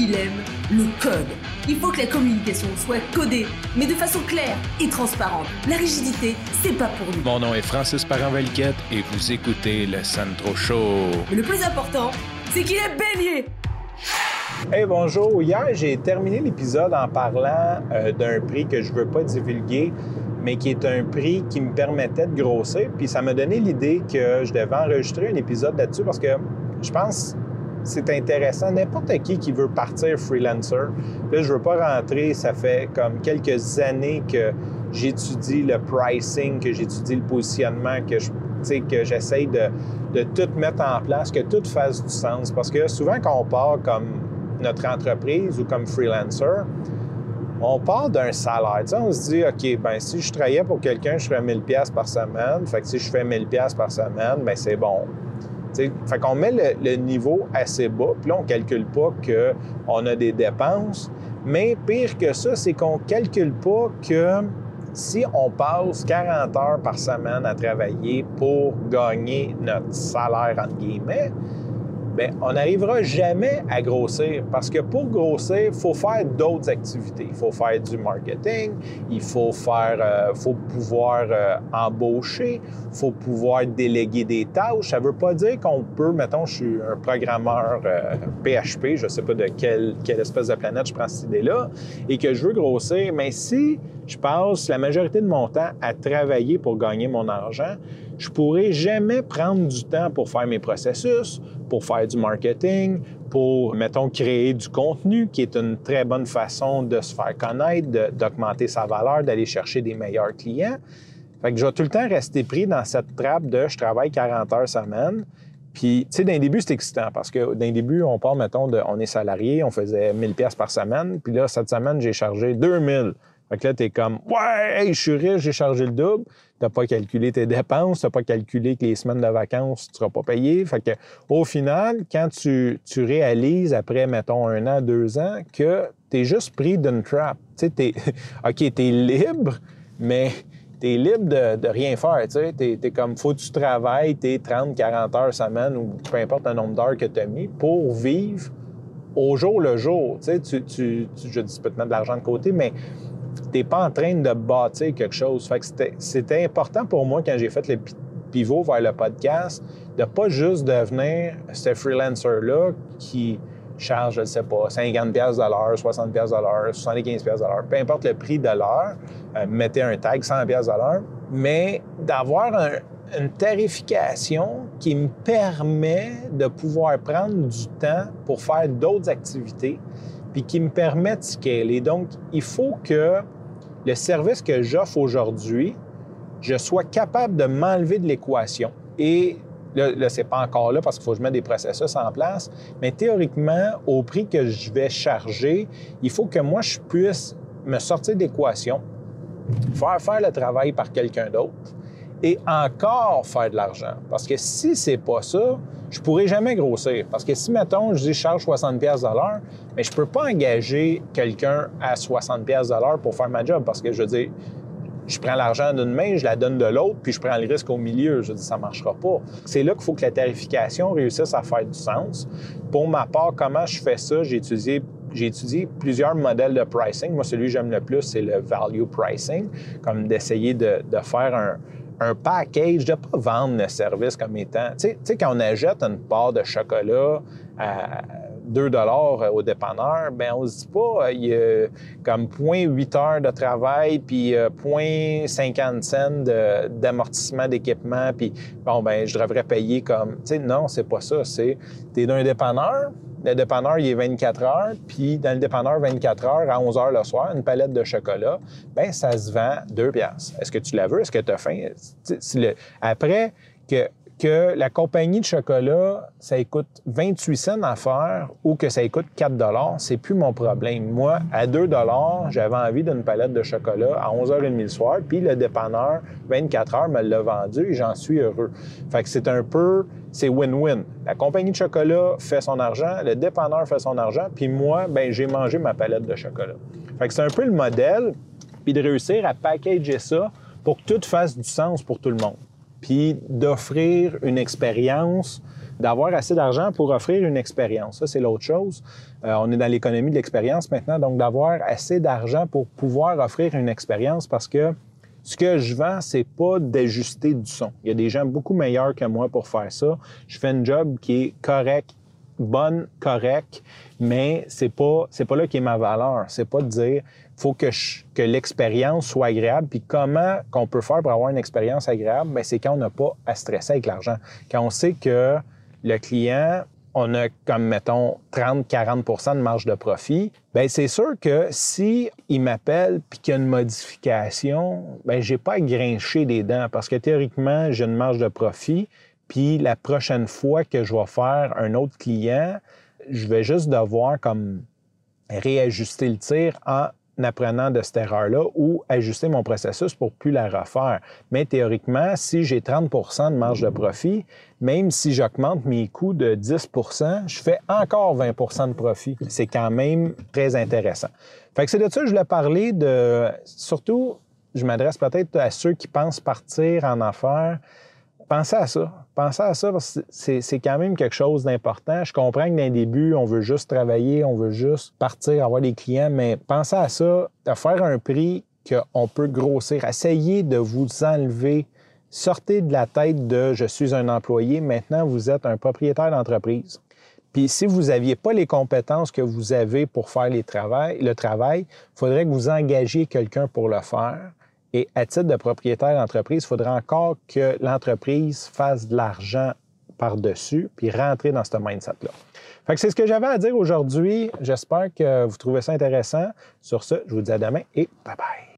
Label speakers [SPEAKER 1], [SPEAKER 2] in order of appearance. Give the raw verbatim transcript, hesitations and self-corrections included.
[SPEAKER 1] il aime le code. Il faut que la communication soit codée, mais de façon claire et transparente. La rigidité, c'est pas pour nous.
[SPEAKER 2] Mon nom est Francis Parent-Valquette et vous écoutez le Sandro Show.
[SPEAKER 1] Mais le plus important, c'est qu'il est bélier.
[SPEAKER 3] Hey, bonjour. Hier, j'ai terminé l'épisode en parlant euh, d'un prix que je veux pas divulguer, mais qui est un prix qui me permettait de grossir. Puis ça m'a donné l'idée que je devais enregistrer un épisode là-dessus parce que je pense que c'est intéressant. N'importe qui qui veut partir freelancer, là, je veux pas rentrer, ça fait comme quelques années que j'étudie le pricing, que j'étudie le positionnement, que je, tu sais, que j'essaye de, de tout mettre en place, que tout fasse du sens. Parce que souvent, quand on part comme notre entreprise ou comme freelancer, on part d'un salaire. Tu sais, on se dit, OK, ben si je travaillais pour quelqu'un, je ferais mille dollars par semaine. Fait que si je fais mille dollars par semaine, ben c'est bon. Tu sais, fait qu'on met le, le niveau assez bas, puis là, on ne calcule pas qu'on a des dépenses. Mais pire que ça, c'est qu'on ne calcule pas que si on passe quarante heures par semaine à travailler pour gagner notre salaire, entre guillemets, bien, on n'arrivera jamais à grossir parce que pour grossir, il faut faire d'autres activités. Il faut faire du marketing, il faut faire, euh, faut pouvoir euh, embaucher, il faut pouvoir déléguer des tâches. Ça ne veut pas dire qu'on peut, mettons, je suis un programmeur euh, P H P, je ne sais pas de quelle, quelle espèce de planète je prends cette idée-là, et que je veux grossir, mais si je passe la majorité de mon temps à travailler pour gagner mon argent, je ne pourrai jamais prendre du temps pour faire mes processus, pour faire du marketing, pour, mettons, créer du contenu, qui est une très bonne façon de se faire connaître, de, d'augmenter sa valeur, d'aller chercher des meilleurs clients. Fait que je vais tout le temps rester pris dans cette trappe de « je travaille quarante heures semaine ». Puis, tu sais, d'un début, c'est excitant parce que d'un début, on part, mettons, de, on est salarié, on faisait mille dollars par semaine. Puis là, cette semaine, j'ai chargé deux mille. Fait que là, t'es comme « ouais, hey, je suis riche, j'ai chargé le double ». T'as pas calculé tes dépenses, t'as pas calculé que les semaines de vacances, tu seras pas payé. Fait que, au final, quand tu, tu réalises après, mettons, un an, deux ans, que t'es juste pris d'une trap. Tu sais, t'es... OK, t'es libre, mais t'es libre de, de rien faire, tu sais. T'es, t'es comme, faut que tu travailles tes trente, quarante heures semaine ou peu importe le nombre d'heures que t'as mis pour vivre au jour le jour. Tu sais, tu, tu, tu, je dis, tu peux te mettre de l'argent de côté, mais t'es pas en train de bâtir quelque chose. Fait que c'était, c'était important pour moi, quand j'ai fait le pivot vers le podcast, de pas juste devenir ce freelancer-là qui charge, je ne sais pas, cinquante dollars de l'heure, soixante dollars de l'heure, soixante-quinze dollars de l'heure, peu importe le prix de l'heure, euh, mettez un tag cent dollars de l'heure, mais d'avoir un, une tarification qui me permet de pouvoir prendre du temps pour faire d'autres activités puis qui me permet de scaler. Donc, il faut que le service que j'offre aujourd'hui, je sois capable de m'enlever de l'équation. Et là, là c'est pas encore là parce qu'il faut que je mette des processus en place, mais théoriquement, au prix que je vais charger, il faut que moi, je puisse me sortir de l'équation, faire faire le travail par quelqu'un d'autre et encore faire de l'argent. Parce que si c'est pas ça, je ne pourrai jamais grossir. Parce que si, mettons, je dis je charge soixante dollars de l'heure, mais je ne peux pas engager quelqu'un à soixante dollars de l'heure pour faire ma job. Parce que, je veux dire, je prends l'argent d'une main, je la donne de l'autre, puis je prends le risque au milieu. Je veux dire, ça ne marchera pas. C'est là qu'il faut que la tarification réussisse à faire du sens. Pour ma part, comment je fais ça? J'ai étudié J'ai étudié plusieurs modèles de pricing. Moi, celui que j'aime le plus, c'est le value pricing, comme d'essayer de, de faire un, un package, de ne pas vendre le service comme étant... Tu sais, tu sais, quand on achète une part de chocolat à deux dollars au dépanneur, bien, on se dit pas, il y a comme zéro virgule huit heures de travail, puis zéro virgule cinquante cents de, d'amortissement d'équipement, puis bon, ben je devrais payer comme... Tu sais, non, c'est pas ça. C'est, t'es d'un dépanneur, le dépanneur, il est vingt-quatre heures, puis dans le dépanneur, vingt-quatre heures, à onze heures le soir, une palette de chocolat, bien, ça se vend deux piastres. Est-ce que tu la veux? Est-ce que tu as faim? Si le... Après, que, que la compagnie de chocolat, ça coûte vingt-huit cents à faire ou que ça coûte quatre dollars, c'est plus mon problème. Moi, à deux dollars, j'avais envie d'une palette de chocolat à onze heures trente le soir, puis le dépanneur, vingt-quatre heures, me l'a vendu et j'en suis heureux. Fait que c'est un peu... C'est win-win. La compagnie de chocolat fait son argent, le dépanneur fait son argent, puis moi, ben j'ai mangé ma palette de chocolat. Fait que c'est un peu le modèle, puis de réussir à packager ça pour que tout fasse du sens pour tout le monde. Puis d'offrir une expérience d'avoir assez d'argent pour offrir une expérience. Ça, c'est l'autre chose. Euh, on est dans l'économie de l'expérience maintenant, donc d'avoir assez d'argent pour pouvoir offrir une expérience parce que ce que je vends, c'est pas d'ajuster du son. Il y a des gens beaucoup meilleurs que moi pour faire ça. Je fais un job qui est correct, bonne, correct, mais c'est pas c'est pas là qui est ma valeur. C'est pas de dire faut que je, que l'expérience soit agréable. Puis comment qu'on peut faire pour avoir une expérience agréable? Bien, c'est quand on n'a pas à stresser avec l'argent. Quand on sait que le client, on a comme, mettons, trente à quarante pour cent de marge de profit, bien, c'est sûr que si il m'appelle puis qu'il y a une modification, bien, j'ai pas à grincher des dents parce que théoriquement, j'ai une marge de profit. Puis la prochaine fois que je vais faire un autre client, je vais juste devoir comme réajuster le tir en apprenant de cette erreur-là ou ajuster mon processus pour plus la refaire. Mais théoriquement, si j'ai trente pour cent de marge de profit, même si j'augmente mes coûts de dix pour cent, je fais encore vingt pour cent de profit. C'est quand même très intéressant. Fait que c'est de ça que je voulais parler de... Surtout, je m'adresse peut-être à ceux qui pensent partir en affaires. Pensez à ça. Pensez à ça parce que c'est, c'est quand même quelque chose d'important. Je comprends que d'un début, on veut juste travailler, on veut juste partir, avoir des clients, mais pensez à ça, à faire un prix qu'on peut grossir. Essayez de vous enlever. Sortez de la tête de « je suis un employé », maintenant vous êtes un propriétaire d'entreprise. Puis si vous n'aviez pas les compétences que vous avez pour faire les travail, le travail, il faudrait que vous engagiez quelqu'un pour le faire. Et à titre de propriétaire d'entreprise, il faudrait encore que l'entreprise fasse de l'argent par-dessus puis rentrer dans ce mindset-là. Fait que c'est ce que j'avais à dire aujourd'hui. J'espère que vous trouvez ça intéressant. Sur ce, je vous dis à demain et bye-bye.